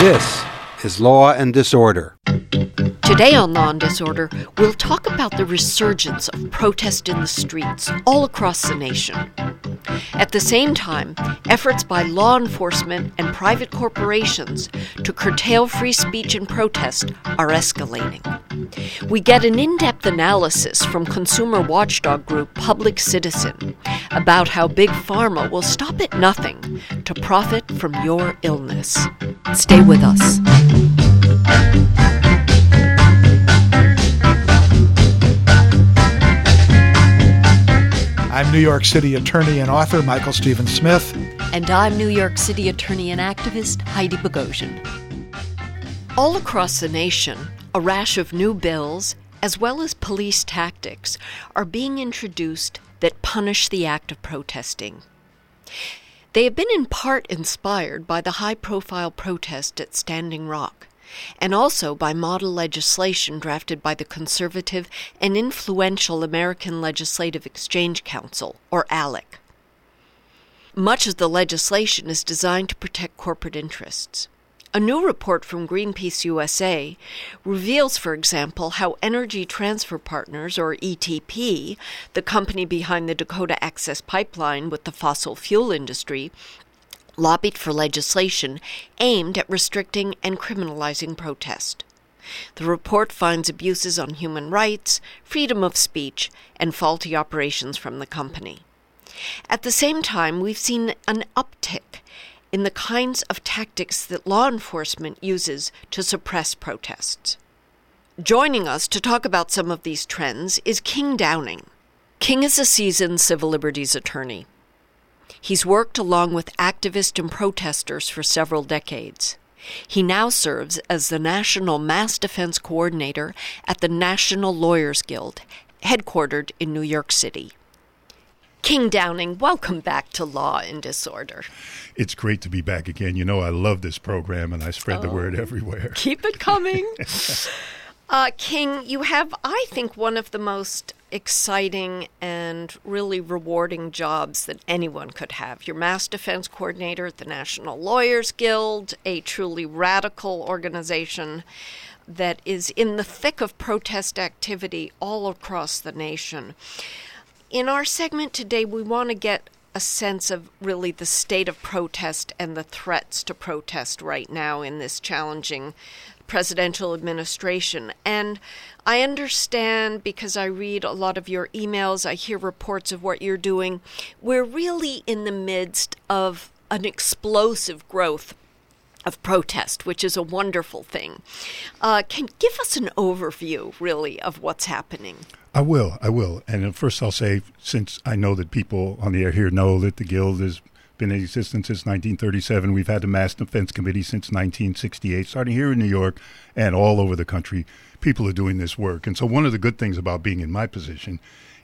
This is Law and Disorder. Today on Law and Disorder, we'll talk about the resurgence of protest in the streets all across the nation. At the same time, efforts by law enforcement and private corporations to curtail free speech and protest are escalating. We get an in-depth analysis from consumer watchdog group Public Citizen about how Big Pharma will stop at nothing to profit from your illness. Stay with us. I'm New York City attorney and author Michael Stephen Smith. And I'm New York City attorney and activist Heidi Bogosian. All across the nation, a rash of new bills, as well as police tactics, are being introduced that punish the act of protesting. They have been in part inspired by the high-profile protest at Standing Rock, and also by model legislation drafted by the conservative and influential American Legislative Exchange Council, or ALEC. Much of the legislation is designed to protect corporate interests. A new report from Greenpeace USA reveals, for example, how Energy Transfer Partners, or ETP, the company behind the Dakota Access Pipeline with the fossil fuel industry, lobbied for legislation aimed at restricting and criminalizing protest. The report finds abuses on human rights, freedom of speech, and faulty operations from the company. At the same time, we've seen an uptick in the kinds of tactics that law enforcement uses to suppress protests. Joining us to talk about some of these trends is King Downing. King is a seasoned civil liberties attorney. He's worked along with activists and protesters for several decades. He now serves as the National Mass Defense Coordinator at the National Lawyers Guild, headquartered in New York City. King Downing, welcome back to Law and Disorder. It's great to be back again. You know, I love this program, and I spread the word everywhere. Keep it coming. King, you have, I think, one of the most exciting and really rewarding jobs that anyone could have. You're Mass Defense Coordinator at the National Lawyers Guild, a truly radical organization that is in the thick of protest activity all across the nation. In our segment today, we want to get a sense of really the state of protest and the threats to protest right now in this challenging presidential administration. And I understand, because I read a lot of your emails, I hear reports of what you're doing, we're really in the midst of an explosive growth of protest, which is a wonderful thing. Can you give us an overview, really, of what's happening? I will. And first I'll say, since I know that people on the air here know that the Guild has been in existence since 1937, we've had the Mass Defense Committee since 1968, starting here in New York and all over the country. People are doing this work. And so one of the good things about being in my position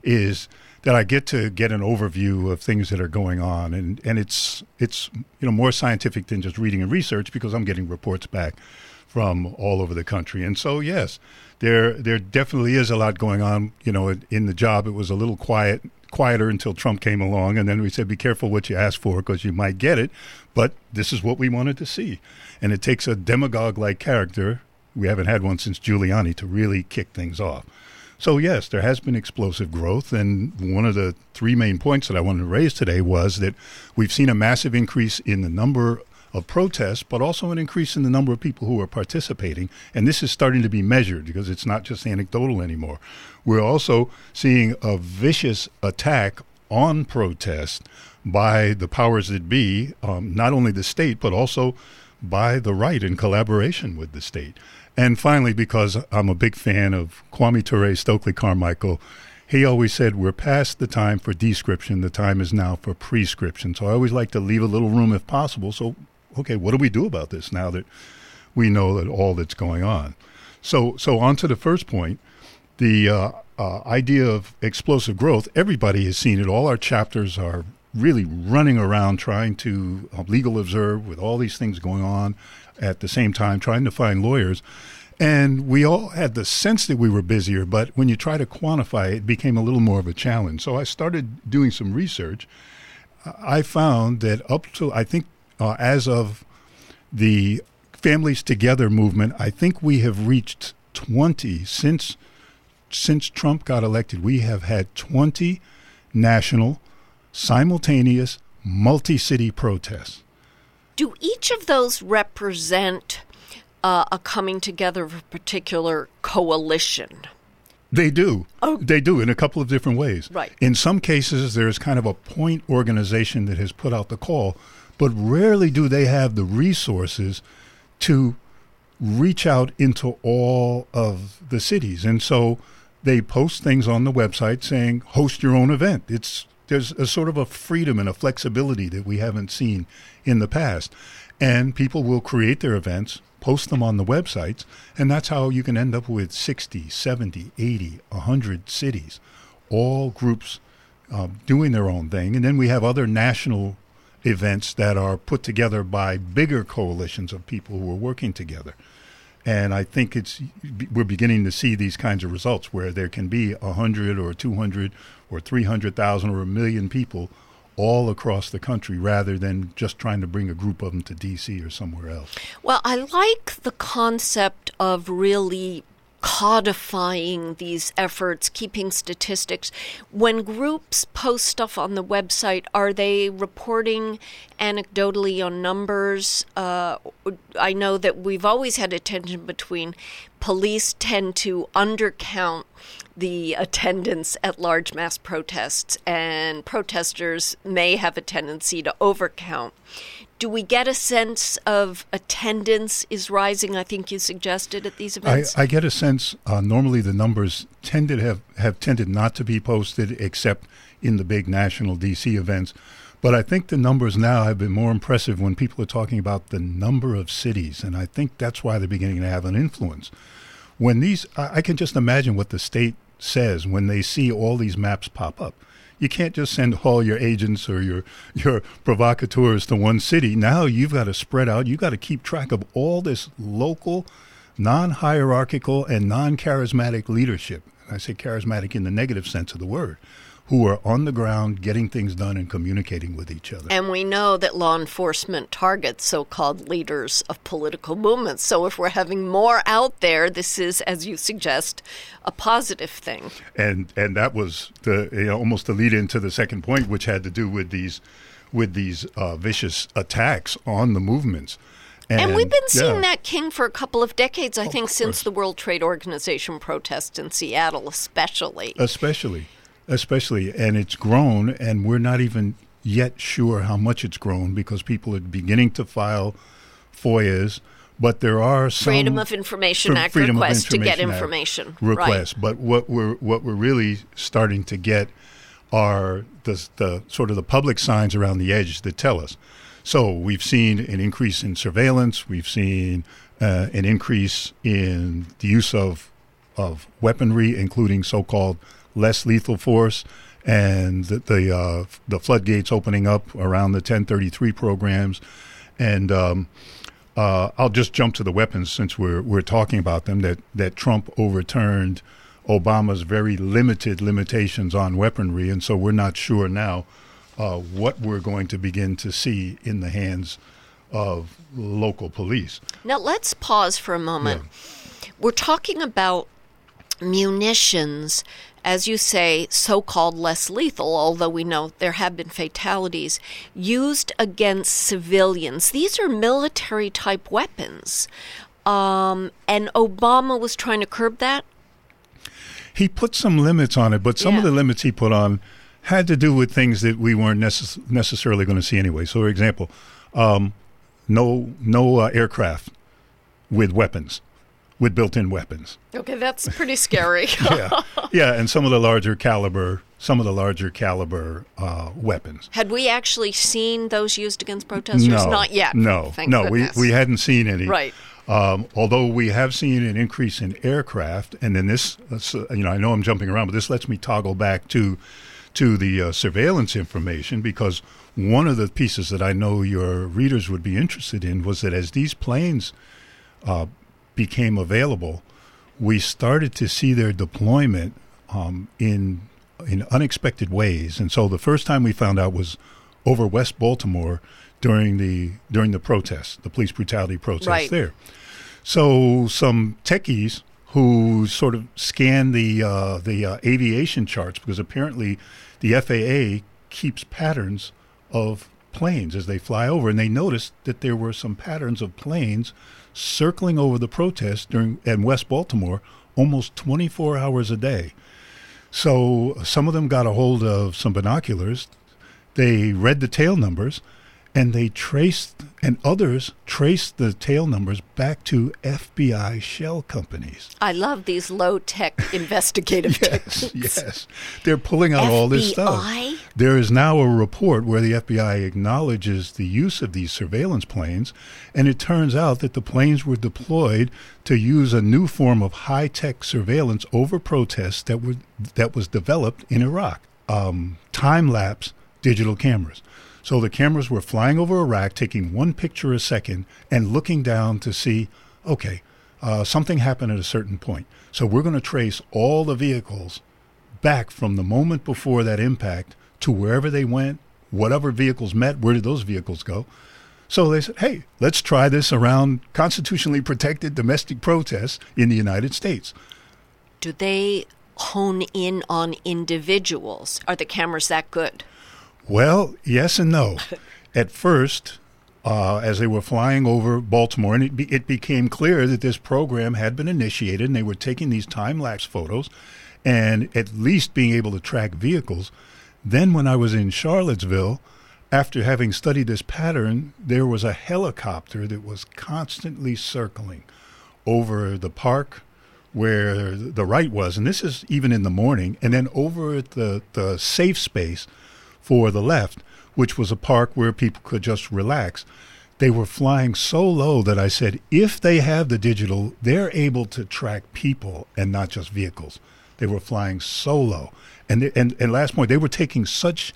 is that I get to get an overview of things that are going on. And it's more scientific than just reading and research, because I'm getting reports back from all over the country. And so, yes, there definitely is a lot going on. You know, in the job, it was a little quieter until Trump came along. And then we said, be careful what you ask for, because you might get it. But this is what we wanted to see. And it takes a demagogue-like character, we haven't had one since Giuliani, to really kick things off. So, yes, there has been explosive growth, and one of the three main points that I wanted to raise today was that we've seen a massive increase in the number of protests, but also an increase in the number of people who are participating, and this is starting to be measured because it's not just anecdotal anymore. We're also seeing a vicious attack on protest by the powers that be, not only the state, but also by the right in collaboration with the state. And finally, because I'm a big fan of Kwame Ture, Stokely Carmichael, he always said, we're past the time for description. The time is now for prescription. So I always like to leave a little room if possible. So, okay, what do we do about this now that we know that all that's going on? So on to the first point, the idea of explosive growth. Everybody has seen it. All our chapters are really running around trying to legal observe with all these things going on at the same time, trying to find lawyers. And we all had the sense that we were busier, but when you try to quantify it, it became a little more of a challenge. So I started doing some research. I found that up to, I think, as of the Families Together movement, I think we have reached 20 since Trump got elected. We have had 20 national, simultaneous, multi-city protests. Do each of those represent a coming together of a particular coalition? They do. Oh. They do in a couple of different ways. Right. In some cases, there's kind of a point organization that has put out the call, but rarely do they have the resources to reach out into all of the cities. And so they post things on the website saying, host your own event. There's a sort of a freedom and a flexibility that we haven't seen in the past. And people will create their events, post them on the websites, and that's how you can end up with 60, 70, 80, 100 cities, all groups doing their own thing. And then we have other national events that are put together by bigger coalitions of people who are working together. And I think we're beginning to see these kinds of results where there can be 100 or 200 or 300,000 or 1 million people all across the country rather than just trying to bring a group of them to D.C. or somewhere else. Well, I like the concept of really codifying these efforts, keeping statistics. When groups post stuff on the website, are they reporting anecdotally on numbers? I know that we've always had a tension between police tend to undercount the attendance at large mass protests, and protesters may have a tendency to overcount. Do we get a sense of attendance is rising, I think you suggested, at these events? I get a sense, normally the numbers have tended not to be posted except in the big national D.C. events. But I think the numbers now have been more impressive when people are talking about the number of cities, and I think that's why they're beginning to have an influence. When I can just imagine what the state says when they see all these maps pop up. You can't just send all your agents or your provocateurs to one city. Now you've got to spread out. You've got to keep track of all this local, non-hierarchical, and non-charismatic leadership. And I say charismatic in the negative sense of the word, who are on the ground getting things done and communicating with each other. And we know that law enforcement targets so-called leaders of political movements. So if we're having more out there, this is, as you suggest, a positive thing. And that was almost the lead into the second point, which had to do with these vicious attacks on the movements. And we've been seeing that, King, for a couple of decades, I think, since the World Trade Organization protests in Seattle, especially. Especially, and it's grown, and we're not even yet sure how much it's grown because people are beginning to file FOIAs, but there are some Freedom of Information Act requests to get information. Requests, right. But what we're really starting to get are the sort of the public signs around the edge that tell us. So we've seen an increase in surveillance. We've seen an increase in the use of weaponry, including so-called less lethal force, and the floodgates opening up around the 1033 programs. And I'll just jump to the weapons since we're talking about them, that Trump overturned Obama's very limited limitations on weaponry, and so we're not sure now what we're going to begin to see in the hands of local police. Now let's pause for a moment. Yeah. We're talking about munitions, as you say, so-called less lethal, although we know there have been fatalities, used against civilians. These are military-type weapons. And Obama was trying to curb that? He put some limits on it, but some of the limits he put on had to do with things that we weren't necessarily going to see anyway. So, for example, no aircraft with weapons. With built-in weapons. Okay, that's pretty scary. Yeah, and some of the larger caliber weapons. Had we actually seen those used against protesters? No, not yet. No, we hadn't seen any. Right. Although we have seen an increase in aircraft, and then this, I know I'm jumping around, but this lets me toggle back to the surveillance information, because one of the pieces that I know your readers would be interested in was that as these planes became available, we started to see their deployment in unexpected ways. And so the first time we found out was over West Baltimore during the protests, the police brutality protests Right. there. So some techies who sort of scanned the aviation charts, because apparently the FAA keeps patterns of planes as they fly over, and they noticed that there were some patterns of planes circling over the protest in West Baltimore almost 24 hours a day. So some of them got a hold of some binoculars. They read the tail numbers, and others traced the tail numbers back to FBI shell companies. I love these low-tech investigative techniques. Yes. They're pulling out all this stuff. FBI? There is now a report where the FBI acknowledges the use of these surveillance planes, and it turns out that the planes were deployed to use a new form of high-tech surveillance over protests that was developed in Iraq. Time-lapse digital cameras. So the cameras were flying over Iraq, taking one picture a second, and looking down to see, okay, something happened at a certain point. So we're going to trace all the vehicles back from the moment before that impact to wherever they went, whatever vehicles met, where did those vehicles go? So they said, hey, let's try this around constitutionally protected domestic protests in the United States. Do they hone in on individuals? Are the cameras that good? Well, yes and no. At first, as they were flying over Baltimore, and it became clear that this program had been initiated, and they were taking these time-lapse photos and at least being able to track vehicles. Then when I was in Charlottesville, after having studied this pattern, there was a helicopter that was constantly circling over the park where the right was, and this is even in the morning, and then over at the safe space for the left, which was a park where people could just relax. They were flying so low that I said, if they have the digital, they're able to track people and not just vehicles. They were flying so low. And last point, they were taking such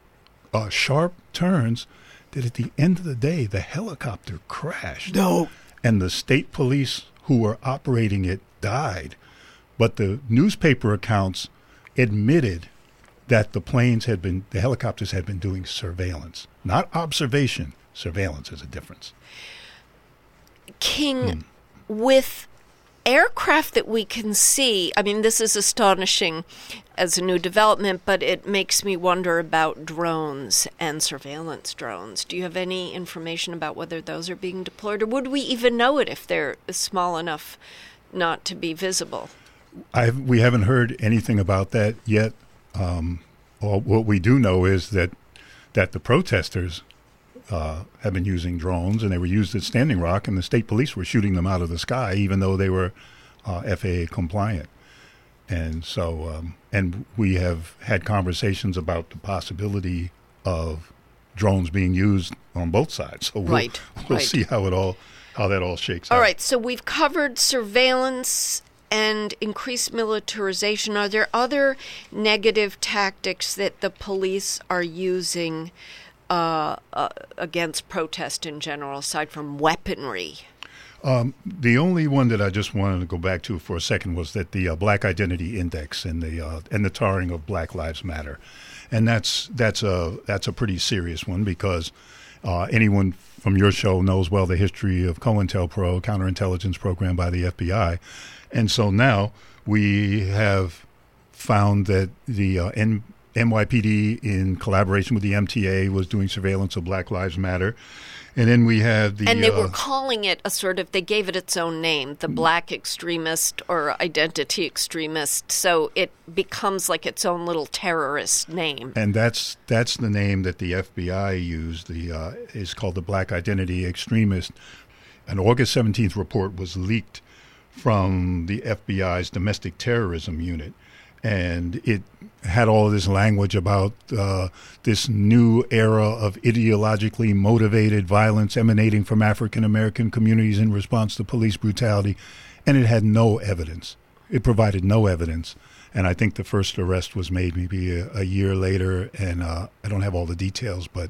sharp turns that at the end of the day, the helicopter crashed. No. And the state police who were operating it died. But the newspaper accounts admitted that the helicopters had been doing surveillance, not observation. Surveillance is a difference. King, with aircraft that we can see, I mean, this is astonishing as a new development, but it makes me wonder about drones and surveillance drones. Do you have any information about whether those are being deployed, or would we even know it if they're small enough not to be visible? We haven't heard anything about that yet. What we do know is that the protesters have been using drones, and they were used at Standing Rock, and the state police were shooting them out of the sky, even though they were FAA compliant. And so, and we have had conversations about the possibility of drones being used on both sides. So we'll see how that all shakes out. All right. So we've covered surveillance and increased militarization. Are there other negative tactics that the police are using against protest in general, aside from weaponry? The only one that I just wanted to go back to for a second was that the Black Identity Index and the tarring of Black Lives Matter, and that's a pretty serious one, because anyone from your show knows well the history of COINTELPRO, counterintelligence program by the FBI. And so now we have found that the NYPD, in collaboration with the MTA, was doing surveillance of Black Lives Matter. And then we have the... And they were calling it they gave it its own name, the Black Extremist or Identity Extremist. So it becomes like its own little terrorist name. And that's the name that the FBI used. Is called the Black Identity Extremist. An August 17th report was leaked from the FBI's domestic terrorism unit, and it had all of this language about this new era of ideologically motivated violence emanating from African American communities in response to police brutality, and it had no evidence. It provided no evidence, and I think the first arrest was made maybe a year later, and I don't have all the details, but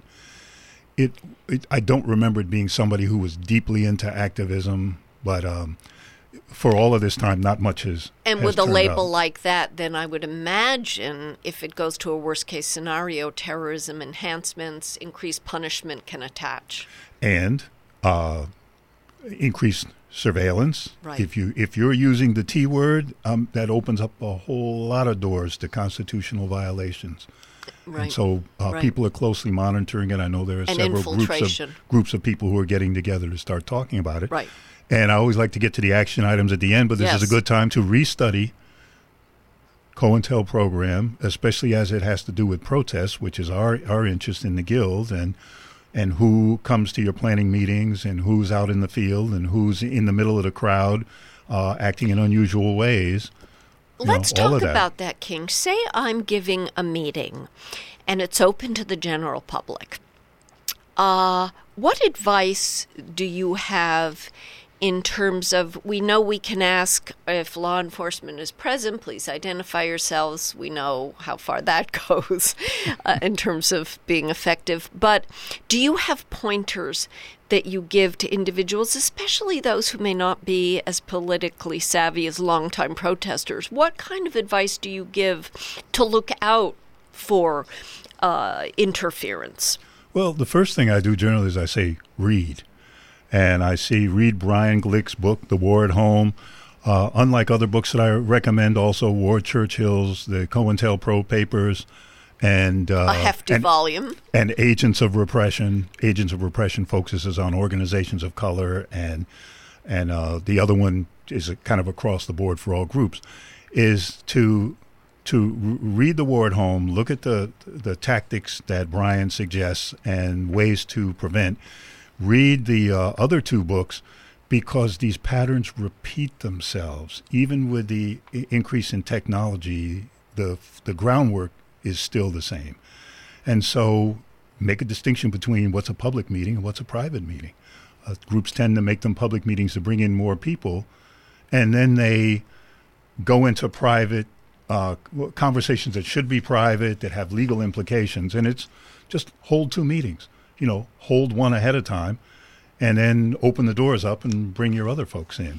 I don't remember it being somebody who was deeply into activism, but for all of this time, not much has And has with a turned label out. like that, then I would imagine if it goes to a worst-case scenario, terrorism enhancements, increased punishment can attach. And increased surveillance. Right. If you're using the T word, that opens up a whole lot of doors to constitutional violations. Right. And so Right. people are closely monitoring it. I know there are And several infiltration. groups of people who are getting together to start talking about it. Right. And I always like to get to the action items at the end, but this is Yes. a good time to restudy COINTEL program, especially as it has to do with protests, which is our interest in the Guild, and who comes to your planning meetings, and who's out in the field, and who's in the middle of the crowd acting in unusual ways. Let's all talk of that. about that, King. Say I'm giving a meeting, and it's open to the general public. What advice do you have in terms of, we know we can ask if law enforcement is present, please identify yourselves. We know how far that goes in terms of being effective. But do you have pointers that you give to individuals, especially those who may not be as politically savvy as longtime protesters? What kind of advice do you give to look out for interference? Well, the first thing I do generally is I say read. And I read Brian Glick's book, The War at Home. Unlike other books that I recommend, also Ward Churchill's, the COINTELPRO papers, and A hefty volume. and Agents of Repression. Agents of Repression focuses on organizations of color, and the other one is kind of across the board for all groups. Is to read The War at Home, look at the tactics that Brian suggests and ways to prevent. Read the other two books, because these patterns repeat themselves. Even with the increase in technology, the groundwork is still the same. And so make a distinction between what's a public meeting and what's a private meeting. Groups tend to make them public meetings to bring in more people, and then they go into private conversations that should be private, that have legal implications, and it's just hold two meetings. Hold one ahead of time, and then open the doors up and bring your other folks in.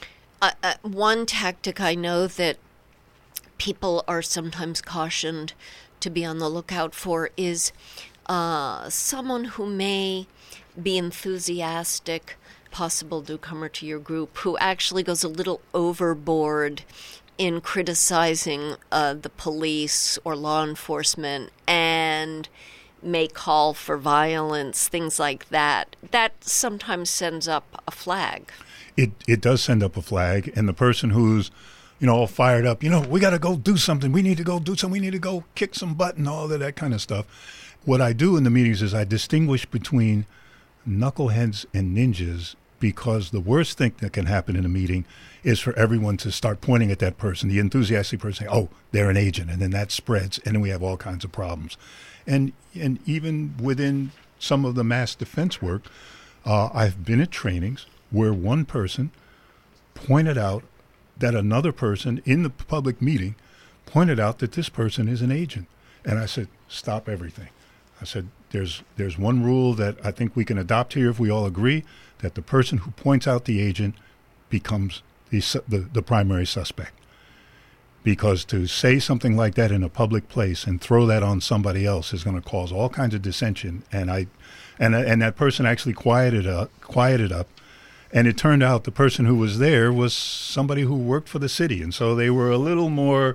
One tactic I know that people are sometimes cautioned to be on the lookout for is someone who may be enthusiastic, possible newcomer to your group, who actually goes a little overboard in criticizing the police or law enforcement and may call for violence, things like that. That sometimes sends up a flag. It does send up a flag, and the person who's, all fired up, we got to go do something. We need to go do something. We need to go kick some butt and all of that kind of stuff. What I do in the meetings is I distinguish between knuckleheads and ninjas, because the worst thing that can happen in a meeting is for everyone to start pointing at that person, the enthusiastic person, saying, oh, they're an agent, and then that spreads, and then we have all kinds of problems. And even within some of the mass defense work, I've been at trainings where one person pointed out that another person in the public meeting pointed out that this person is an agent. And I said, stop everything. I said, there's one rule that I think we can adopt here if we all agree, that the person who points out the agent becomes the primary suspect. Because to say something like that in a public place and throw that on somebody else is going to cause all kinds of dissension. And that person actually quieted up. And it turned out the person who was there was somebody who worked for the city. And so they were a little more,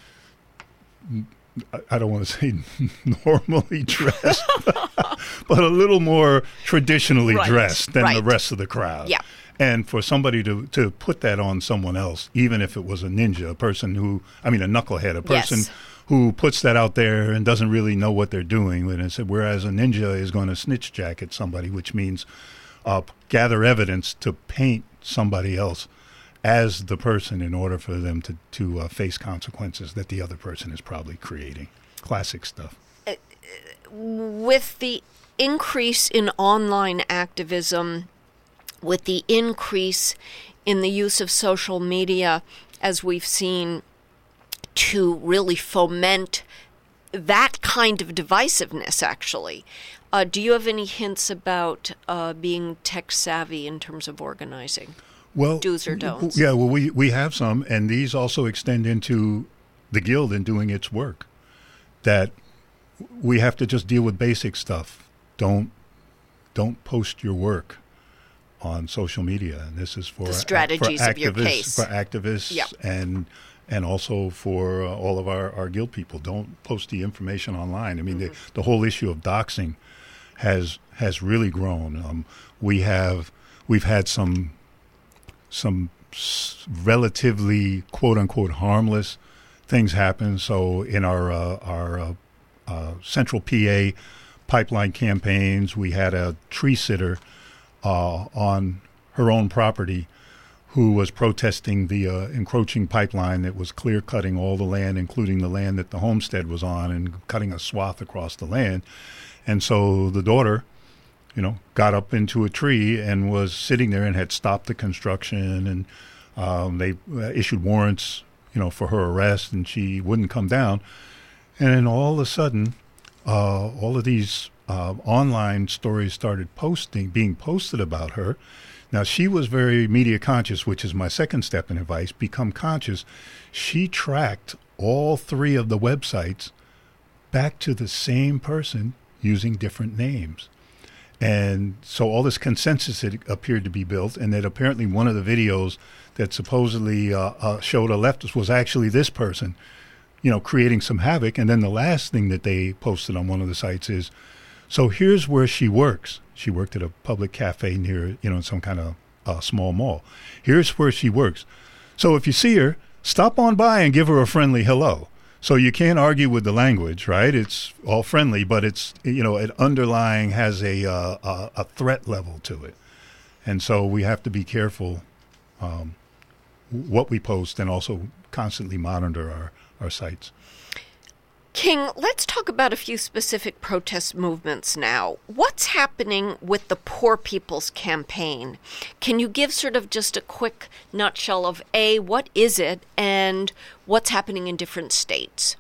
I don't want to say normally dressed, but a little more traditionally dressed than the rest of the crowd. Yeah. And for somebody to put that on someone else, even if it was a ninja, a knucklehead, a person who puts that out there and doesn't really know what they're doing. And I said, whereas a ninja is going to snitch jacket somebody, which means gather evidence to paint somebody else as the person in order for them to face consequences that the other person is probably creating. Classic stuff. With the increase in online activism, with the increase in the use of social media, as we've seen, to really foment that kind of divisiveness, actually. Do you have any hints about being tech savvy in terms of organizing? do's or don'ts? Yeah, well, we have some, and these also extend into the Guild in doing its work. That we have to just deal with basic stuff. Don't post your work on social media, and this is for the strategies for of your case. For activists, Yep. and also for all of our Guild people. Don't post the information online. I mean, the whole issue of doxing has really grown. We've had some relatively quote unquote harmless things happen. So in our Central PA pipeline campaigns, we had a tree sitter on her own property who was protesting the encroaching pipeline that was clear-cutting all the land, including the land that the homestead was on, and cutting a swath across the land. And so the daughter, got up into a tree and was sitting there and had stopped the construction, and they issued warrants, for her arrest, and she wouldn't come down. And then all of a sudden, all of these online stories started being posted about her. Now, she was very media conscious, which is my second step in advice, become conscious. She tracked all three of the websites back to the same person using different names. And so all this consensus had appeared to be built, and that apparently one of the videos that supposedly showed a leftist was actually this person, creating some havoc. And then the last thing that they posted on one of the sites is, so here's where she works. She worked at a public cafe near, some kind of small mall. Here's where she works. So if you see her, stop on by and give her a friendly hello. So you can't argue with the language, right? It's all friendly, but it's, it underlying has a threat level to it. And so we have to be careful what we post, and also constantly monitor our sites. King, let's talk about a few specific protest movements now. What's happening with the Poor People's Campaign? Can you give sort of just a quick nutshell of what is it, and what's happening in different states?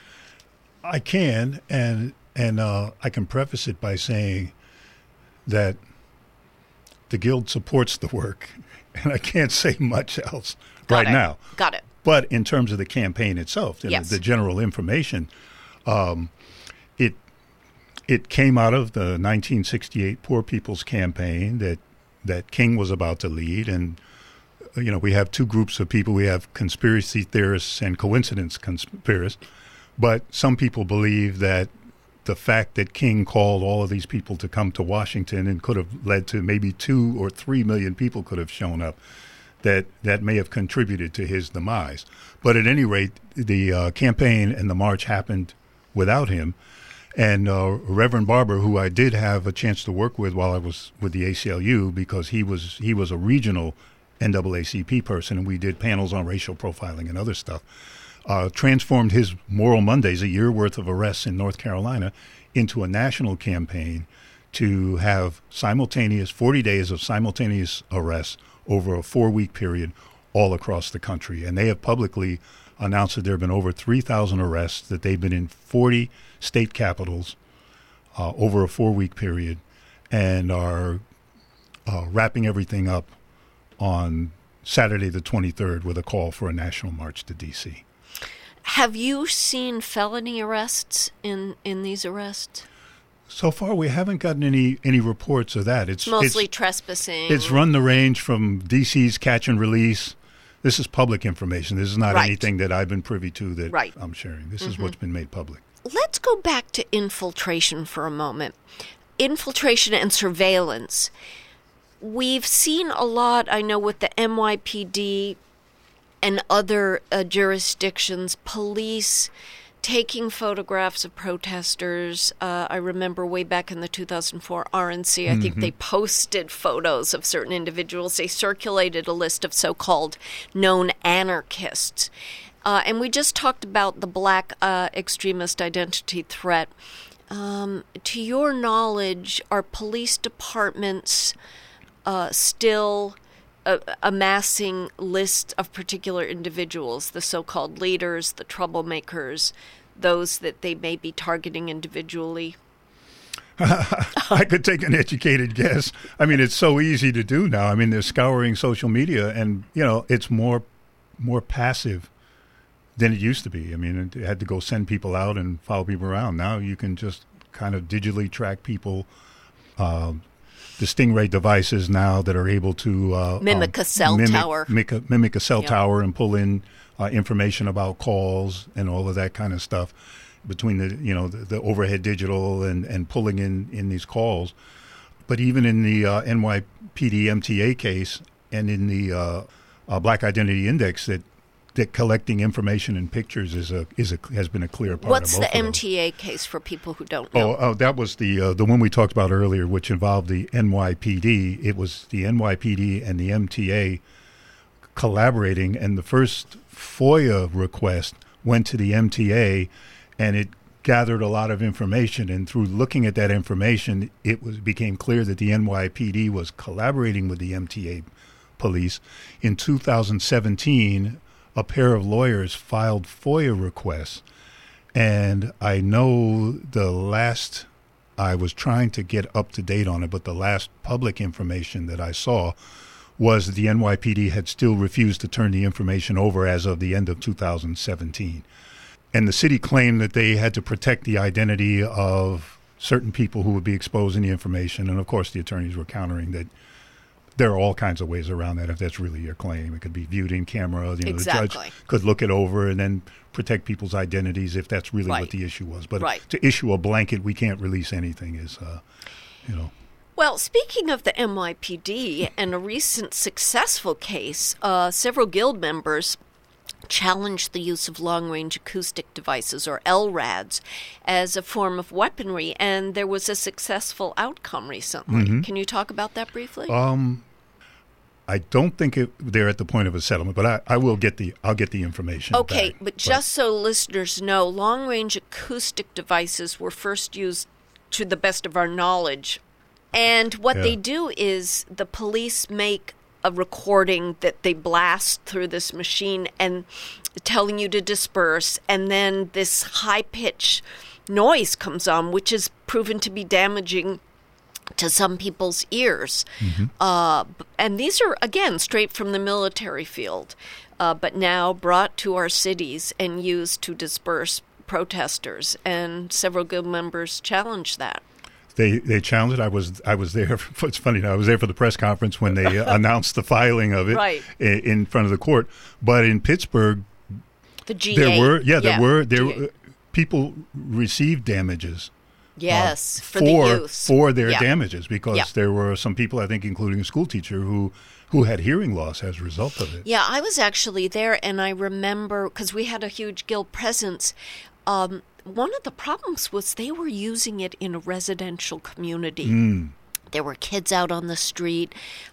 I can, and I can preface it by saying that the Guild supports the work, and I can't say much else now. Got it. But in terms of the campaign itself, yes. The general information, it came out of the 1968 Poor People's Campaign that King was about to lead. And, we have two groups of people. We have conspiracy theorists and coincidence conspiracists. But some people believe that the fact that King called all of these people to come to Washington and could have led to maybe 2 or 3 million people could have shown up, that may have contributed to his demise. But at any rate, the campaign and the march happened without him. And Reverend Barber, who I did have a chance to work with while I was with the ACLU, because he was a regional NAACP person, and we did panels on racial profiling and other stuff, transformed his Moral Mondays, a year worth of arrests in North Carolina, into a national campaign to have 40 days of simultaneous arrests over a 4-week period all across the country. And they have publicly announced that there have been over 3,000 arrests, that they've been in 40 state capitals over a 4-week period, and are wrapping everything up on Saturday the 23rd with a call for a national march to D.C. Have you seen felony arrests in these arrests? So far, we haven't gotten any reports of that. It's mostly trespassing. It's run the range from D.C.'s catch and release. This is public information. This is not anything that I've been privy to that I'm sharing. This is what's been made public. Let's go back to infiltration for a moment. Infiltration and surveillance. We've seen a lot, I know, with the NYPD and other jurisdictions, police taking photographs of protesters. I remember way back in the 2004 RNC, I think they posted photos of certain individuals. They circulated a list of so-called known anarchists. And we just talked about the black extremist identity threat. To your knowledge, are police departments still amassing lists of particular individuals, the so-called leaders, the troublemakers, those that they may be targeting individually? I could take an educated guess. I mean, it's so easy to do now. I mean, they're scouring social media, and it's more passive than it used to be. I mean, it had to go send people out and follow people around. Now you can just kind of digitally track people. The Stingray devices now that are able to mimic a cell tower. Mimic a cell tower and pull in information about calls and all of that kind of stuff between the overhead digital and pulling in these calls. But even in the NYPD MTA case and in the Black Identity Index, that collecting information and pictures has been a clear part What's of both the of those. MTA case for people who don't know? Oh, that was the one we talked about earlier, which involved the NYPD. It was the NYPD and the MTA collaborating, and the first FOIA request went to the MTA, and it gathered a lot of information. And through looking at that information, it became clear that the NYPD was collaborating with the MTA police. In 2017, a pair of lawyers filed FOIA requests, and I know I was trying to get up to date on it, but the last public information that I saw was that the NYPD had still refused to turn the information over as of the end of 2017. And the city claimed that they had to protect the identity of certain people who would be exposing the information, and of course the attorneys were countering that there are all kinds of ways around that if that's really your claim. It could be viewed in camera. Exactly. The judge could look it over and then protect people's identities if that's really what the issue was. But to issue a blanket, we can't release anything is, Well, speaking of the NYPD and a recent successful case, several guild members challenged the use of long-range acoustic devices, or LRADs, as a form of weaponry, and there was a successful outcome recently. Mm-hmm. Can you talk about that briefly? I don't think they're at the point of a settlement, but I'll get the information. Okay, back. but just so listeners know, long-range acoustic devices were first used, to the best of our knowledge, and what they do is the police make a recording that they blast through this machine and telling you to disperse, and then this high-pitched noise comes on, which is proven to be damaging to some people's ears. Mm-hmm. And these are, again, straight from the military field, but now brought to our cities and used to disperse protesters, and several guild members challenged that. They challenged it. I was there. It's funny. I was there for the press conference when they announced the filing of it in front of the court. But in Pittsburgh, the GA, there were people received damages. Yes, for the youth. For their damages, because there were some people, I think, including a school teacher, who had hearing loss as a result of it. Yeah, I was actually there, and I remember, because we had a huge guild presence, one of the problems was they were using it in a residential community. Mm. There were kids out on the street.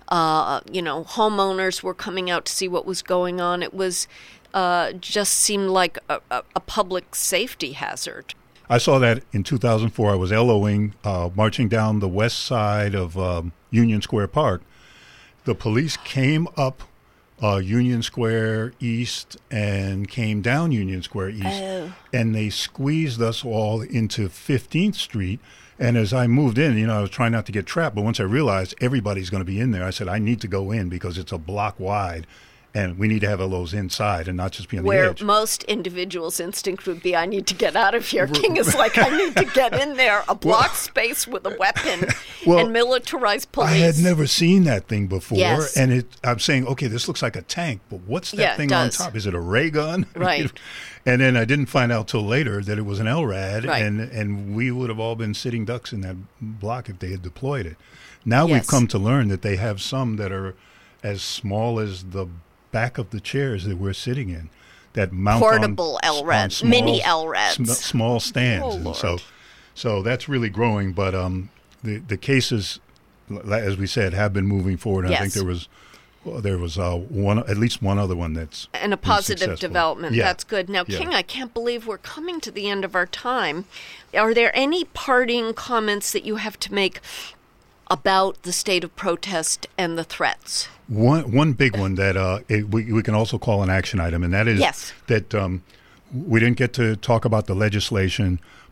Homeowners were coming out to see what was going on. It was just seemed like a public safety hazard. I saw that in 2004. I was LOing, marching down the west side of Union Square Park. The police came up Union Square East and came down Union Square East, and they squeezed us all into 15th Street. And as I moved in, I was trying not to get trapped, but once I realized everybody's going to be in there, I said, I need to go in because it's a block wide. And we need to have LOs inside and not just be on the edge. Where most individuals' instinct would be, I need to get out of here. King is like, I need to get in there, a block space with a weapon and militarized police. I had never seen that thing before. Yes. And I'm saying, okay, this looks like a tank, but what's that thing on top? Is it a ray gun? Right. And then I didn't find out till later that it was an LRAD, and we would have all been sitting ducks in that block if they had deployed it. Now we've come to learn that they have some that are as small as the back of the chairs that we're sitting in, that mount portable LRAD, mini LRADs, small stands. And so that's really growing. But the cases, as we said, have been moving forward. And I think there was at least one other one that's and a positive development. Yeah. That's good. Now, King, I can't believe we're coming to the end of our time. Are there any parting comments that you have to make about the state of protest and the threats? One big one that we can also call an action item, and that is that we didn't get to talk about the legislation,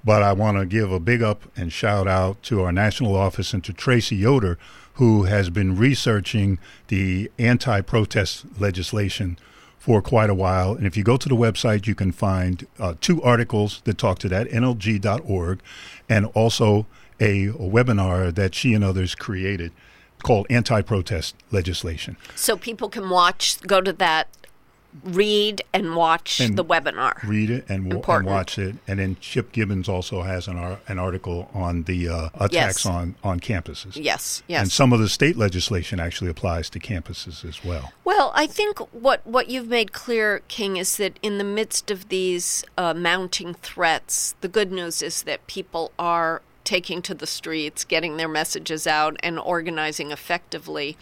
But I want to give a big up and shout out to our national office and to Tracy Yoder, who has been researching the anti-protest legislation for quite a while. And if you go to the website, you can find 2 articles that talk to that, nlg.org, and also a webinar that she and others created called Anti-Protest Legislation. So people can go to that, read and watch the webinar. Read it and watch it. And then Chip Gibbons also has an article on the attacks on campuses. Yes. And some of the state legislation actually applies to campuses as well. Well, I think what you've made clear, King, is that in the midst of these mounting threats, the good news is that people are taking to the streets, getting their messages out, and organizing effectively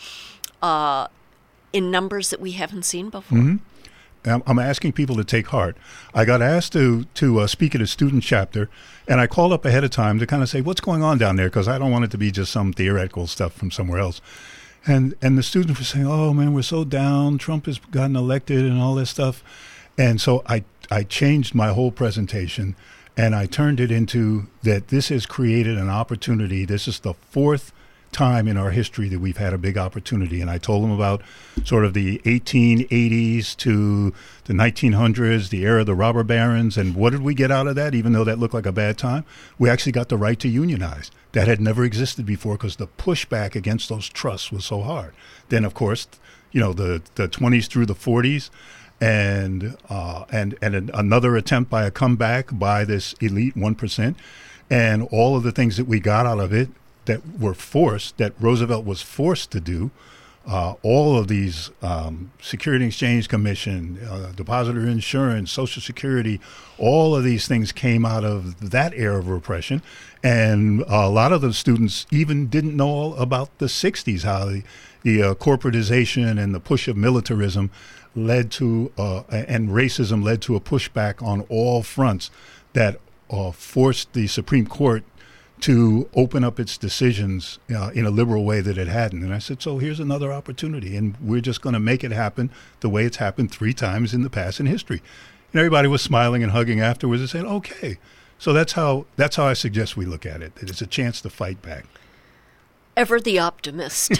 in numbers that we haven't seen before. Mm-hmm. I'm asking people to take heart. I got asked to speak at a student chapter, and I called up ahead of time to kind of say, what's going on down there? Because I don't want it to be just some theoretical stuff from somewhere else. And the students were saying, oh, man, we're so down. Trump has gotten elected and all this stuff. And so I changed my whole presentation, and I turned it into that this has created an opportunity. This is the 4th time in our history that we've had a big opportunity. And I told them about sort of the 1880s to the 1900s, the era of the robber barons. And what did we get out of that? Even though that looked like a bad time, we actually got the right to unionize. That had never existed before because the pushback against those trusts was so hard. Then, of course, the 20s through the 40s, and another attempt by a comeback by this elite 1%, and all of the things that we got out of it that were forced, that Roosevelt was forced to do, all of these Security and Exchange Commission, depositor insurance, Social Security, all of these things came out of that era of repression. And a lot of the students even didn't know about the 60s, how the corporatization and the push of militarism led to, and racism led to a pushback on all fronts that forced the Supreme Court to open up its decisions in a liberal way that it hadn't. And I said, so here's another opportunity, and we're just going to make it happen the way it's happened 3 times in the past in history. And everybody was smiling and hugging afterwards and saying, okay. So that's how I suggest we look at it, that it's a chance to fight back. Ever the optimist.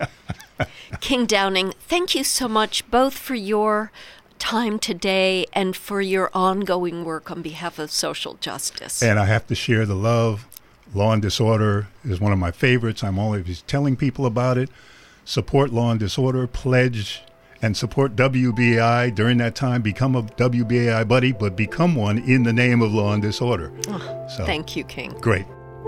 King Downing, thank you so much both for your time today and for your ongoing work on behalf of social justice. And I have to share the love. Law and Disorder is one of my favorites. I'm always telling people about it. Support Law and Disorder, pledge, and support WBAI during that time. Become a WBAI buddy, but become one in the name of Law and Disorder. Thank you, King. Great.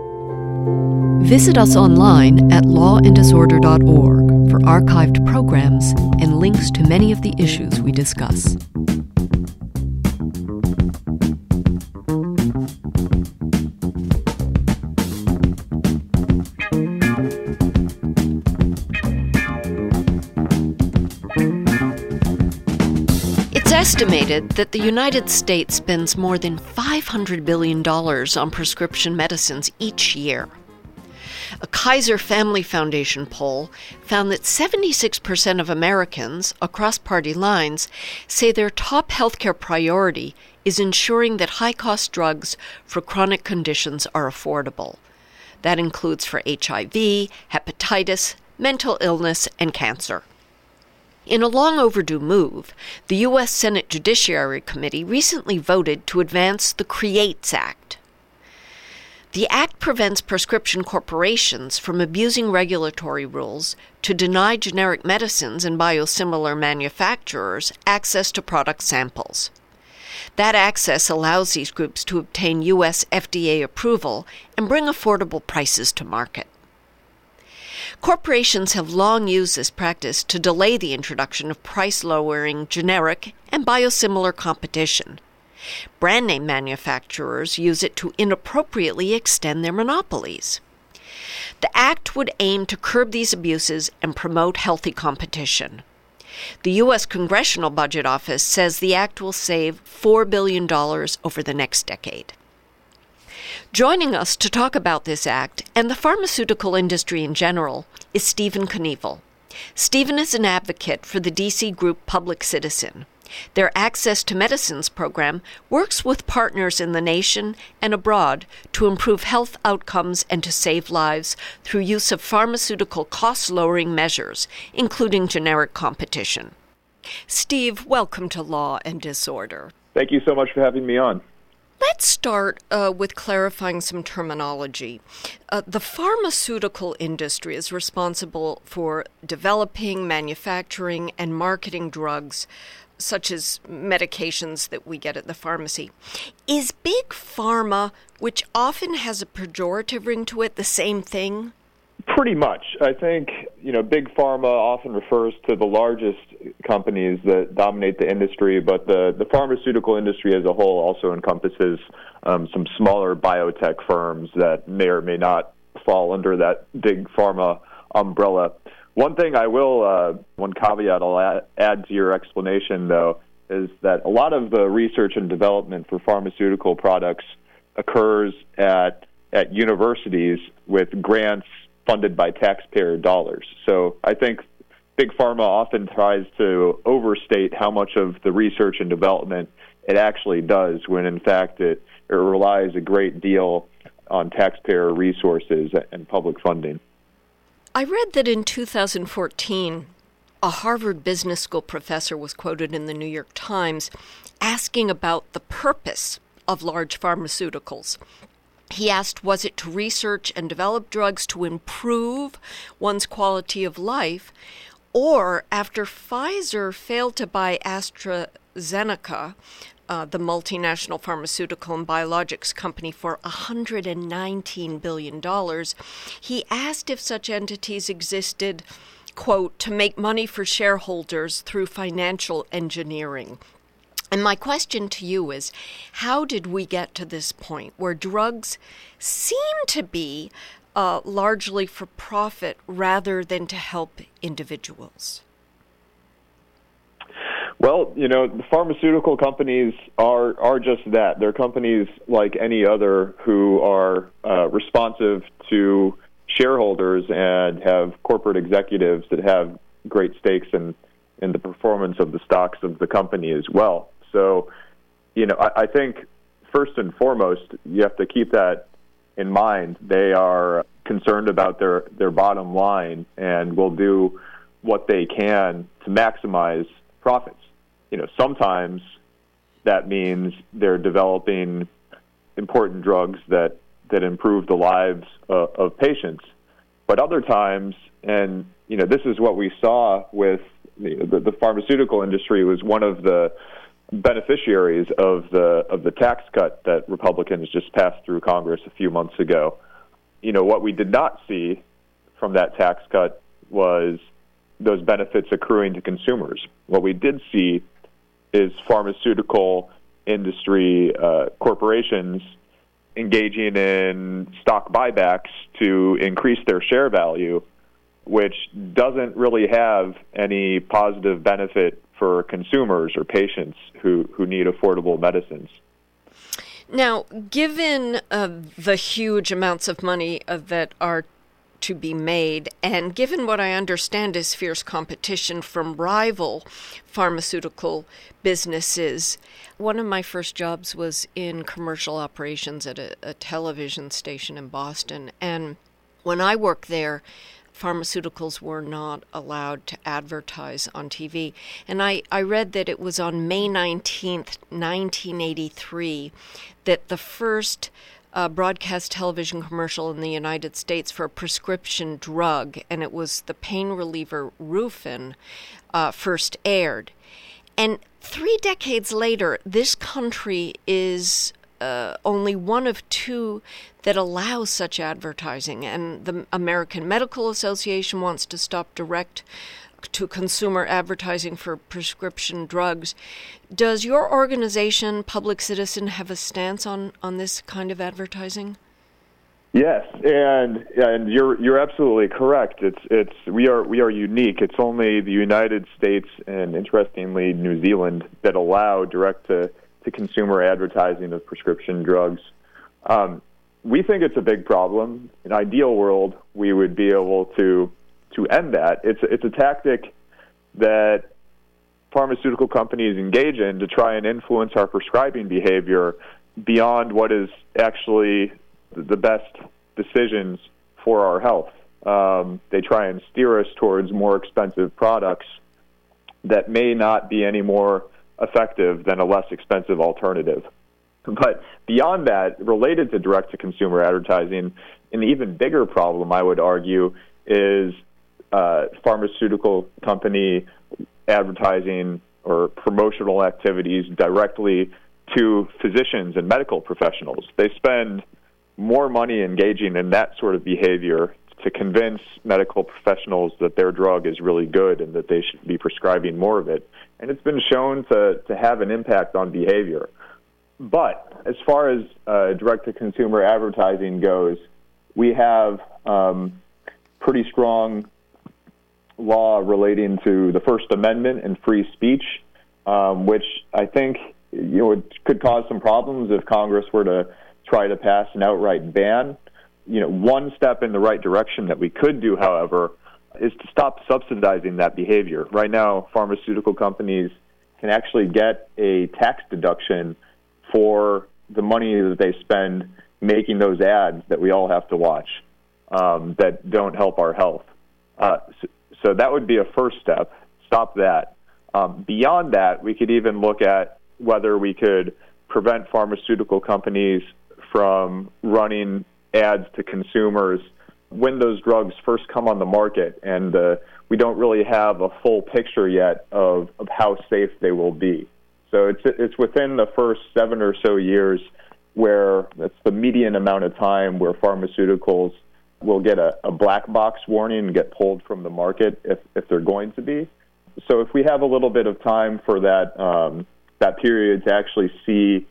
Visit us online at lawanddisorder.org for archived programs and links to many of the issues we discuss. Estimated that the United States spends more than $500 billion on prescription medicines each year. A Kaiser Family Foundation poll found that 76% of Americans, across party lines, say their top healthcare priority is ensuring that high-cost drugs for chronic conditions are affordable. That includes for HIV, hepatitis, mental illness, and cancer. In a long overdue move, the U.S. Senate Judiciary Committee recently voted to advance the CREATES Act. The act prevents prescription corporations from abusing regulatory rules to deny generic medicines and biosimilar manufacturers access to product samples. That access allows these groups to obtain U.S. FDA approval and bring affordable prices to market. Corporations have long used this practice to delay the introduction of price-lowering generic and biosimilar competition. Brand name manufacturers use it to inappropriately extend their monopolies. The act would aim to curb these abuses and promote healthy competition. The U.S. Congressional Budget Office says the act will save $4 billion over the next decade. Joining us to talk about this act and the pharmaceutical industry in general is Stephen Knievel. Stephen is an advocate for the D.C. group Public Citizen. Their Access to Medicines program works with partners in the nation and abroad to improve health outcomes and to save lives through use of pharmaceutical cost-lowering measures, including generic competition. Steve, welcome to Law and Disorder. Thank you so much for having me on. Let's start with clarifying some terminology. The pharmaceutical industry is responsible for developing, manufacturing, and marketing drugs such as medications that we get at the pharmacy. Is Big Pharma, which often has a pejorative ring to it, the same thing? Pretty much. I think, Big Pharma often refers to the largest companies that dominate the industry, but the pharmaceutical industry as a whole also encompasses some smaller biotech firms that may or may not fall under that Big Pharma umbrella. One thing one caveat I'll add to your explanation, though, is that a lot of the research and development for pharmaceutical products occurs at universities with grants funded by taxpayer dollars. So I think Big Pharma often tries to overstate how much of the research and development it actually does, when in fact it relies a great deal on taxpayer resources and public funding. I read that in 2014, a Harvard Business School professor was quoted in the New York Times asking about the purpose of large pharmaceuticals. He asked, was it to research and develop drugs to improve one's quality of life, or after Pfizer failed to buy AstraZeneca, the multinational pharmaceutical and biologics company, for $119 billion, he asked if such entities existed, quote, to make money for shareholders through financial engineering. And my question to you is, how did we get to this point where drugs seem to be largely for profit rather than to help individuals? Well, the pharmaceutical companies are just that. They're companies like any other who are responsive to shareholders and have corporate executives that have great stakes in the performance of the stocks of the company as well. So, I think first and foremost, you have to keep that in mind. They are concerned about their bottom line and will do what they can to maximize profits. Sometimes that means they're developing important drugs that improve the lives of patients. But other times, and this is what we saw with the pharmaceutical industry, was one of the beneficiaries of the tax cut that Republicans just passed through Congress a few months ago. What we did not see from that tax cut was those benefits accruing to consumers. What we did see is pharmaceutical industry corporations engaging in stock buybacks to increase their share value, which doesn't really have any positive benefit for consumers or patients who need affordable medicines. Now, given the huge amounts of money that are to be made, and given what I understand is fierce competition from rival pharmaceutical businesses, one of my first jobs was in commercial operations at a television station in Boston. And when I worked there, pharmaceuticals were not allowed to advertise on TV. And I read that it was on May 19th, 1983, that the first broadcast television commercial in the United States for a prescription drug, and it was the pain reliever Rufen, first aired. And 3 decades later, this country is only one of 2 that allows such advertising. And the American Medical Association wants to stop direct-to-consumer advertising for prescription drugs. Does your organization, Public Citizen, have a stance on this kind of advertising? Yes, and you're absolutely correct. We are unique. It's only the United States and, interestingly, New Zealand that allow direct to consumer advertising of prescription drugs. We think it's a big problem. In an ideal world, we would be able to end that. It's a tactic that pharmaceutical companies engage in to try and influence our prescribing behavior beyond what is actually the best decisions for our health. They try and steer us towards more expensive products that may not be any more effective than a less expensive alternative. But beyond that, related to direct-to-consumer advertising, an even bigger problem, I would argue, is pharmaceutical company advertising or promotional activities directly to physicians and medical professionals. They spend more money engaging in that sort of behavior to convince medical professionals that their drug is really good and that they should be prescribing more of it. And it's been shown to have an impact on behavior. But as far as direct-to-consumer advertising goes, we have pretty strong law relating to the First Amendment and free speech, which I think it could cause some problems if Congress were to try to pass an outright ban. One step in the right direction that we could do, however, is to stop subsidizing that behavior. Right now, pharmaceutical companies can actually get a tax deduction for the money that they spend making those ads that we all have to watch that don't help our health. So that would be a first step. Stop that. Beyond that, we could even look at whether we could prevent pharmaceutical companies from running ads to consumers when those drugs first come on the market, and we don't really have a full picture yet of how safe they will be. So it's within the first 7 or so years where that's the median amount of time where pharmaceuticals will get a black box warning and get pulled from the market if they're going to be. So if we have a little bit of time for that period to actually see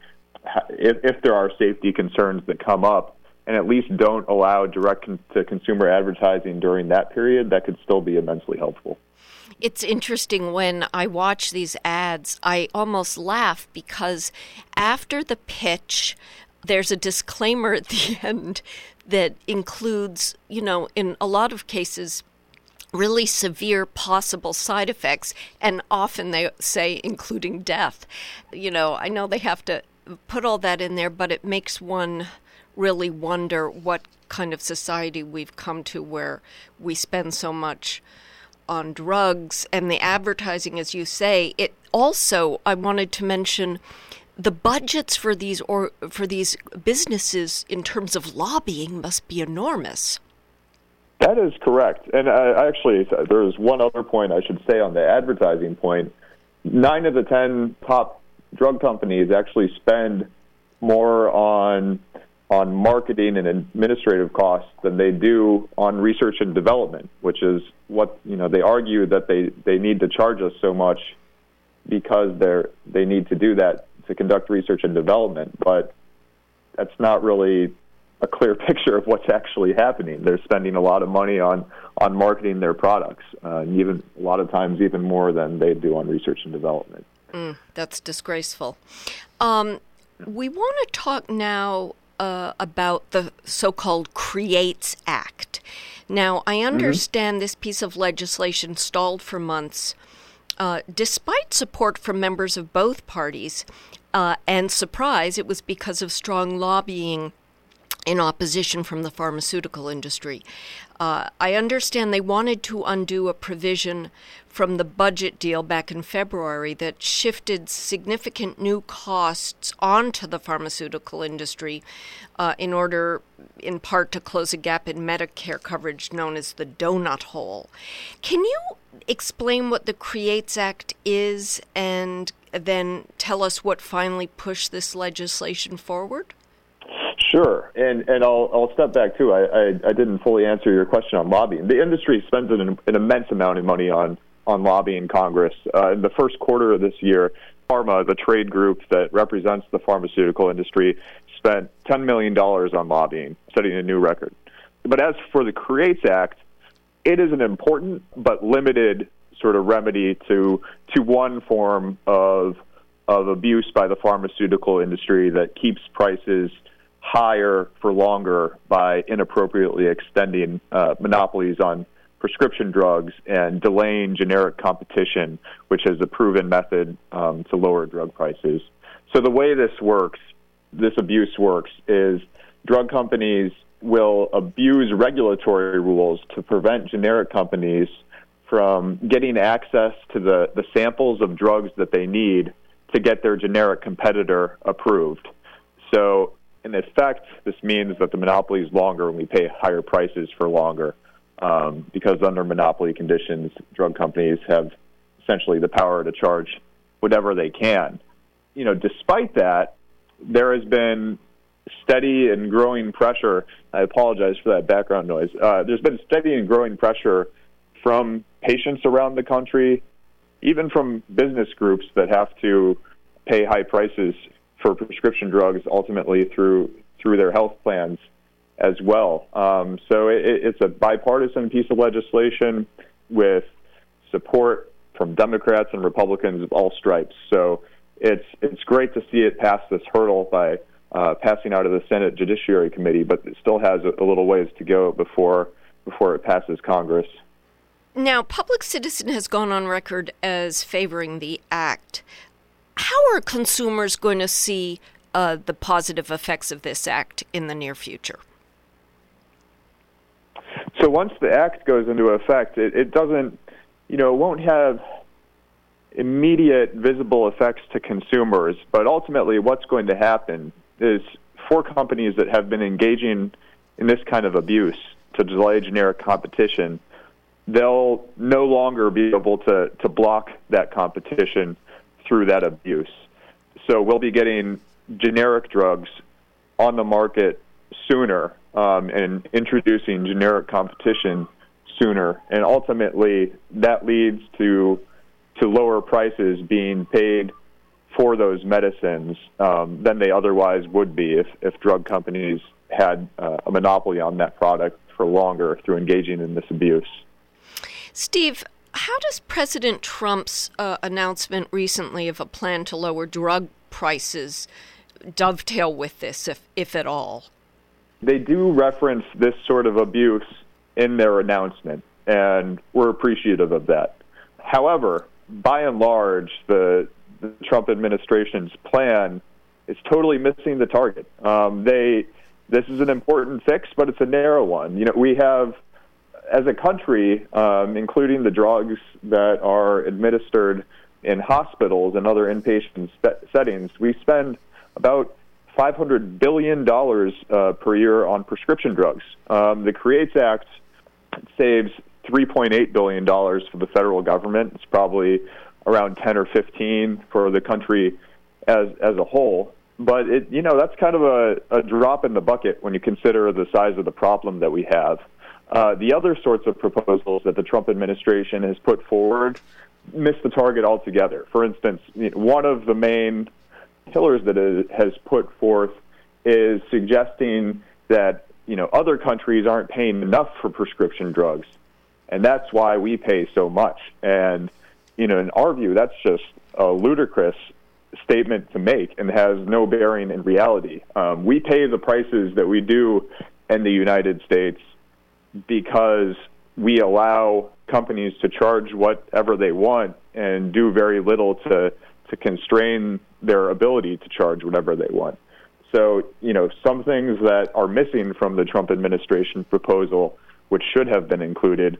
if there are safety concerns that come up, and at least don't allow direct-to-consumer advertising during that period, that could still be immensely helpful. It's interesting when I watch these ads, I almost laugh because after the pitch, there's a disclaimer at the end that includes, in a lot of cases, really severe possible side effects, and often they say including death. I know they have to put all that in there, but it makes one really wonder what kind of society we've come to where we spend so much on drugs and the advertising, as you say. It also, I wanted to mention the budgets for these businesses in terms of lobbying must be enormous. That is correct. And actually, there's one other point I should say on the advertising point. 9 of the 10 top drug companies actually spend more on marketing and administrative costs than they do on research and development, which is what, they argue that they need to charge us so much because they need to do that to conduct research and development. But that's not really a clear picture of what's actually happening. They're spending a lot of money on marketing their products, and even a lot of times even more than they do on research and development. That's disgraceful. We want to talk now about the so-called CREATES Act. Now, I understand this piece of legislation stalled for months, despite support from members of both parties, and surprise, it was because of strong lobbying in opposition from the pharmaceutical industry. I understand they wanted to undo a provision from the budget deal back in February that shifted significant new costs onto the pharmaceutical industry in order, in part, to close a gap in Medicare coverage known as the donut hole. Can you explain what the CREATES Act is and then tell us what finally pushed this legislation forward? Sure, and I'll step back too. I didn't fully answer your question on lobbying. The industry spends an immense amount of money on lobbying Congress. In the first quarter of this year, PhRMA, the trade group that represents the pharmaceutical industry, spent $10 million on lobbying, setting a new record. But as for the CREATES Act, it is an important but limited sort of remedy to one form of abuse by the pharmaceutical industry that keeps prices higher for longer by inappropriately extending monopolies on prescription drugs and delaying generic competition, which is a proven method to lower drug prices. So the way this abuse works, is drug companies will abuse regulatory rules to prevent generic companies from getting access to the samples of drugs that they need to get their generic competitor approved. So in effect, this means that the monopoly is longer and we pay higher prices for longer, because under monopoly conditions, drug companies have essentially the power to charge whatever they can. Despite that, there has been steady and growing pressure. I apologize for that background noise. There's been steady and growing pressure from patients around the country, even from business groups that have to pay high prices for prescription drugs ultimately through their health plans as well. So it's a bipartisan piece of legislation with support from Democrats and Republicans of all stripes. So it's great to see it pass this hurdle by passing out of the Senate Judiciary Committee, but it still has a little ways to go before it passes Congress. Now, Public Citizen has gone on record as favoring the act. How are consumers going to see the positive effects of this act in the near future? So once the act goes into effect, it doesn't, it won't have immediate visible effects to consumers, but ultimately what's going to happen is for companies that have been engaging in this kind of abuse to delay generic competition, they'll no longer be able to block that competition through that abuse. So we'll be getting generic drugs on the market sooner and introducing generic competition sooner. And ultimately, that leads to lower prices being paid for those medicines than they otherwise would be if drug companies had a monopoly on that product for longer through engaging in this abuse. Steve, how does President Trump's announcement recently of a plan to lower drug prices dovetail with this, if at all? They do reference this sort of abuse in their announcement, and we're appreciative of that. However, by and large, the Trump administration's plan is totally missing the target. This is an important fix, but it's a narrow one. We have, as a country, including the drugs that are administered in hospitals and other inpatient settings, we spend about $500 billion per year on prescription drugs. The CREATES Act saves $3.8 billion for the federal government. It's probably around 10 or 15 for the country as a whole. But that's kind of a drop in the bucket when you consider the size of the problem that we have. The other sorts of proposals that the Trump administration has put forward miss the target altogether. For instance, one of the main pillars that it has put forth is suggesting that other countries aren't paying enough for prescription drugs, and that's why we pay so much. And in our view, that's just a ludicrous statement to make and has no bearing in reality. We pay the prices that we do in the United States because we allow companies to charge whatever they want and do very little to constrain their ability to charge whatever they want. So, some things that are missing from the Trump administration proposal, which should have been included,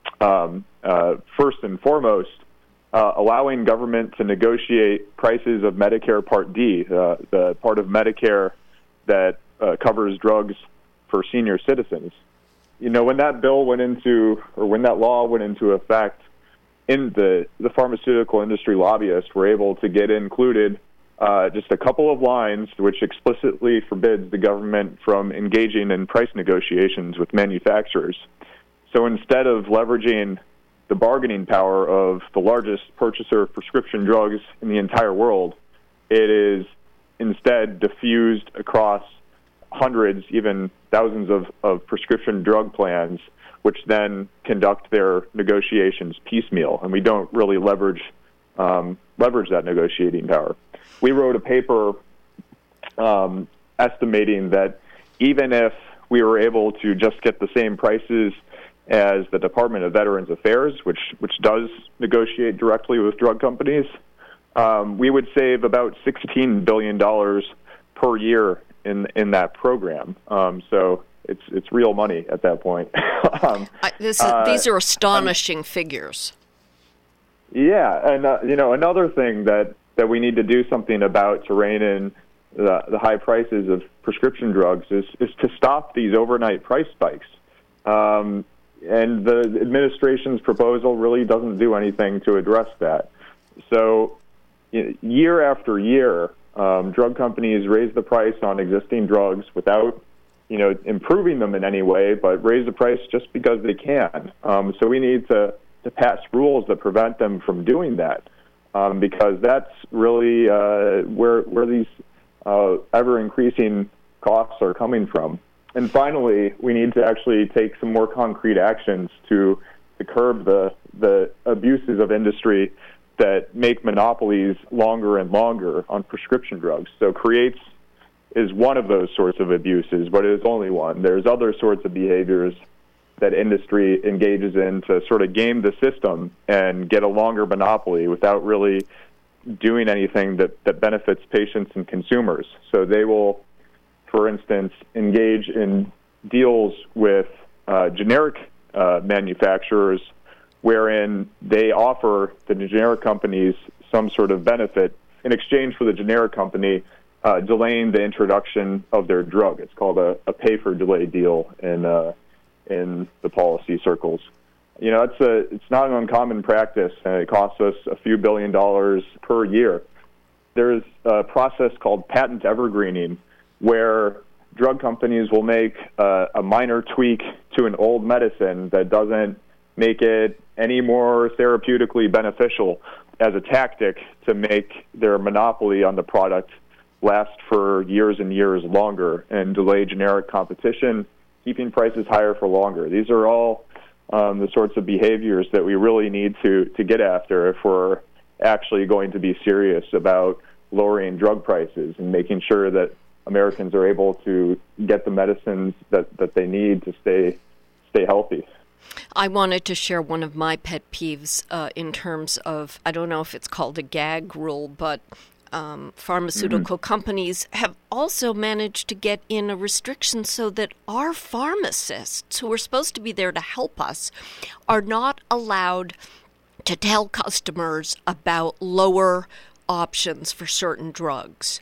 first and foremost, allowing government to negotiate prices of Medicare Part D, the part of Medicare that covers drugs for senior citizens. When that bill when that law went into effect, in the pharmaceutical industry lobbyists were able to get included just a couple of lines which explicitly forbids the government from engaging in price negotiations with manufacturers. So instead of leveraging the bargaining power of the largest purchaser of prescription drugs in the entire world, it is instead diffused across hundreds, even thousands of prescription drug plans, which then conduct their negotiations piecemeal, and we don't really leverage that negotiating power. We wrote a paper estimating that even if we were able to just get the same prices as the Department of Veterans Affairs, which does negotiate directly with drug companies, we would save about $16 billion per year in that program. So it's real money at that point. These are astonishing figures. Yeah, and another thing that we need to do something about to rein in the high prices of prescription drugs is to stop these overnight price spikes. And the administration's proposal really doesn't do anything to address that. So year after year, drug companies raise the price on existing drugs without improving them in any way, but raise the price just because they can. So we need to pass rules that prevent them from doing that, because that's really where these ever-increasing costs are coming from. And finally, we need to actually take some more concrete actions to curb the abuses of industry that make monopolies longer and longer on prescription drugs. So creates is one of those sorts of abuses, but it is only one. There's other sorts of behaviors that industry engages in to sort of game the system and get a longer monopoly without really doing anything that benefits patients and consumers. So they will, for instance, engage in deals with generic manufacturers wherein they offer the generic companies some sort of benefit in exchange for the generic company delaying the introduction of their drug. It's called a pay-for-delay deal in the policy circles. It's not an uncommon practice, and it costs us a few $1 billion per year. There's a process called patent evergreening, where drug companies will make a minor tweak to an old medicine that doesn't make it any more therapeutically beneficial as a tactic to make their monopoly on the product last for years and years longer and delay generic competition, keeping prices higher for longer. These are all the sorts of behaviors that we really need to get after if we're actually going to be serious about lowering drug prices and making sure that Americans are able to get the medicines that they need to stay healthy. I wanted to share one of my pet peeves in terms of, I don't know if it's called a gag rule, but pharmaceutical companies have also managed to get in a restriction so that our pharmacists, who are supposed to be there to help us, are not allowed to tell customers about lower options for certain drugs.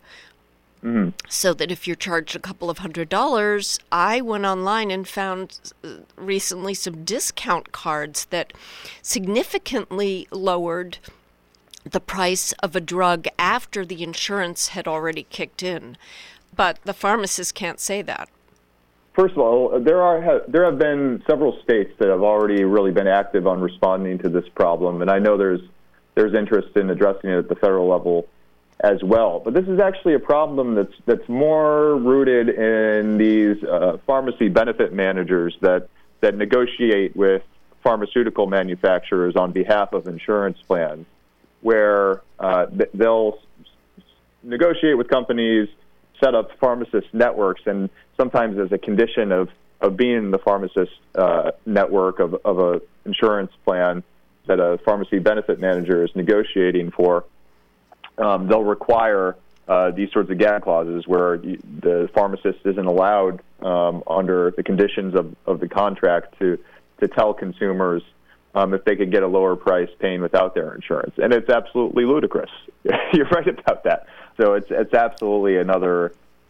So that if you're charged a couple of $100s, I went online and found recently some discount cards that significantly lowered the price of a drug after the insurance had already kicked in. But the pharmacist can't say that. First of all, there have been several states that have already really been active on responding to this problem, and I know there's interest in addressing it at the federal level as well. But this is actually a problem that's more rooted in these pharmacy benefit managers that negotiate with pharmaceutical manufacturers on behalf of insurance plans, where they'll negotiate with companies, set up pharmacist networks, and sometimes as a condition of being in the pharmacist network of a insurance plan that a pharmacy benefit manager is negotiating for, they'll require these sorts of gag clauses where the pharmacist isn't allowed under the conditions of the contract to tell consumers if they could get a lower price paying without their insurance. And it's absolutely ludicrous. You're right about that. So it's absolutely another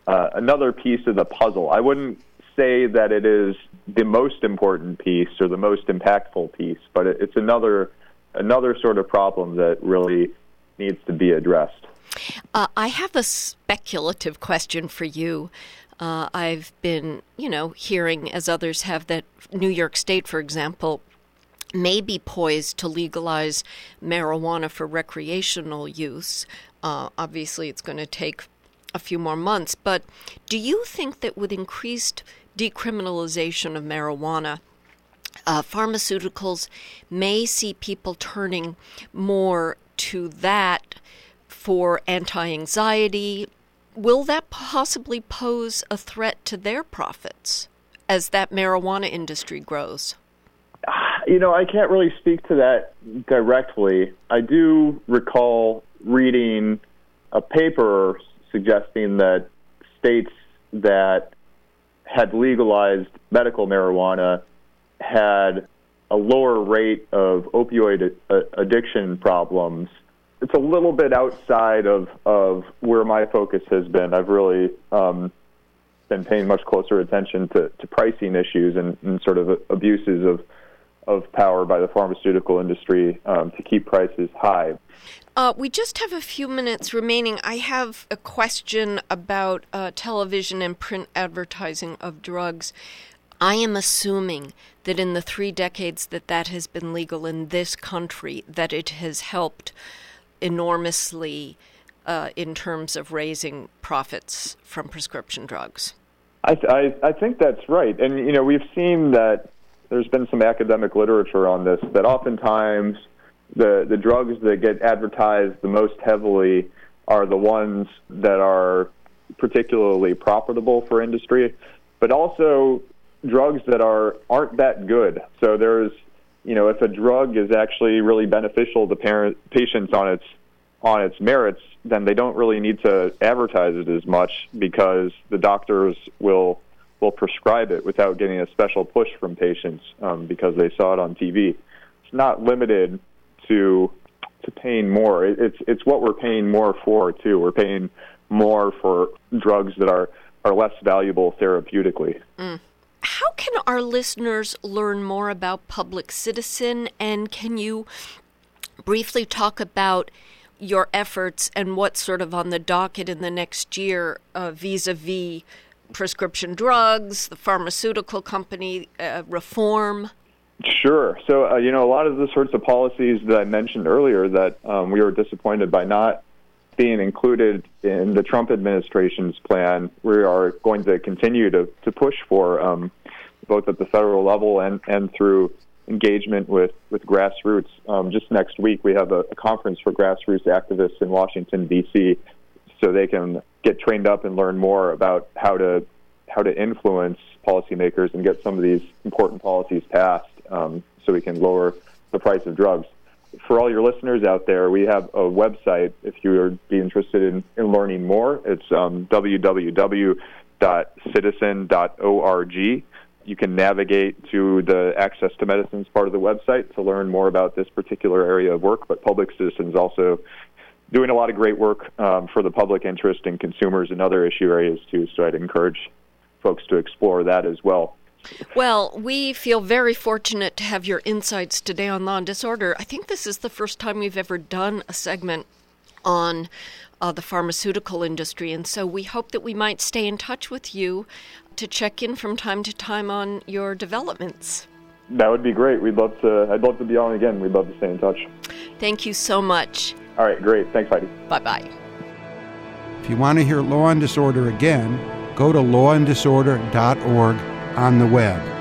piece of the puzzle. I wouldn't say that it is the most important piece or the most impactful piece, but it's another sort of problem that really needs to be addressed. I have a speculative question for you. I've been, hearing, as others have, that New York State, for example, may be poised to legalize marijuana for recreational use. Obviously, it's going to take a few more months. But do you think that with increased decriminalization of marijuana, pharmaceuticals may see people turning more to that for anti-anxiety? Will that possibly pose a threat to their profits as that marijuana industry grows? I can't really speak to that directly. I do recall reading a paper suggesting that states that had legalized medical marijuana had a lower rate of opioid addiction problems. It's a little bit outside of where my focus has been. I've really been paying much closer attention to pricing issues and sort of abuses of power by the pharmaceutical industry to keep prices high. We just have a few minutes remaining. I have a question about television and print advertising of drugs. I am assuming that in the 3 decades that has been legal in this country, that it has helped enormously in terms of raising profits from prescription drugs. I think that's right. And, we've seen that there's been some academic literature on this, that oftentimes the drugs that get advertised the most heavily are the ones that are particularly profitable for industry, but also drugs that aren't that good. So there's, if a drug is actually really beneficial to patients on its merits, then they don't really need to advertise it as much because the doctors will prescribe it without getting a special push from patients because they saw it on TV. It's not limited to paying more. It's what we're paying more for too. We're paying more for drugs that are less valuable therapeutically. How can our listeners learn more about Public Citizen, and can you briefly talk about your efforts and what's sort of on the docket in the next year vis-a-vis prescription drugs, the pharmaceutical company reform? Sure. So, a lot of the sorts of policies that I mentioned earlier that we were disappointed by not being included in the Trump administration's plan, we are going to continue to push for both at the federal level and through engagement with grassroots. Just next week, we have a conference for grassroots activists in Washington, D.C., so they can get trained up and learn more about how to influence policymakers and get some of these important policies passed so we can lower the price of drugs. For all your listeners out there, we have a website if you would be interested in learning more. It's www.citizen.org. You can navigate to the Access to Medicines part of the website to learn more about this particular area of work, but Public Citizen's also doing a lot of great work for the public interest and consumers in other issue areas too, so I'd encourage folks to explore that as well. Well, we feel very fortunate to have your insights today on Law and Disorder. I think this is the first time we've ever done a segment on the pharmaceutical industry, and so we hope that we might stay in touch with you to check in from time to time on your developments. That would be great. I'd love to be on again. We'd love to stay in touch. Thank you so much. All right, great. Thanks, Heidi. Bye-bye. If you want to hear Law and Disorder again, go to lawanddisorder.org on the web.